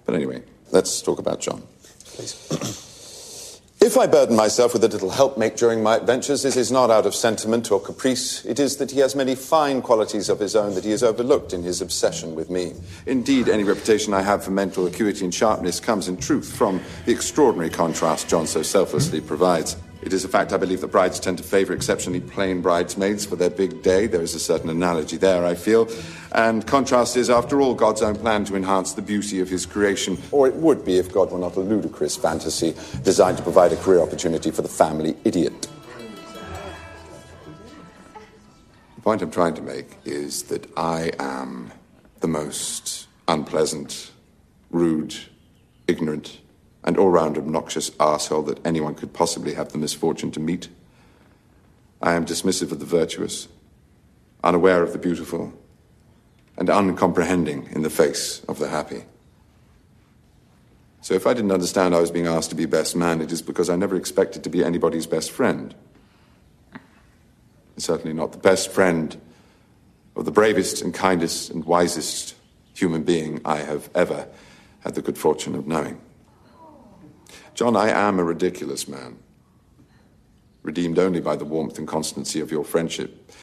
But anyway, let's talk about John. Please. If I burden myself with a little helpmate during my adventures, it is not out of sentiment or caprice. It is that he has many fine qualities of his own that he has overlooked in his obsession with me. Indeed, any reputation I have for mental acuity and sharpness comes in truth from the extraordinary contrast John so selflessly provides. It is a fact I believe that brides tend to favour exceptionally plain bridesmaids for their big day. There is a certain analogy there, I feel. And contrast is, after all, God's own plan to enhance the beauty of his creation. Or it would be if God were not a ludicrous fantasy designed to provide a career opportunity for the family idiot. The point I'm trying to make is that I am the most unpleasant, rude, ignorant, and all-round obnoxious arsehole that anyone could possibly have the misfortune to meet. I am dismissive of the virtuous, unaware of the beautiful, and uncomprehending in the face of the happy. So if I didn't understand I was being asked to be best man, it is because I never expected to be anybody's best friend. And certainly not the best friend of the bravest and kindest and wisest human being I have ever had the good fortune of knowing. John, I am a ridiculous man, redeemed only by the warmth and constancy of your friendship.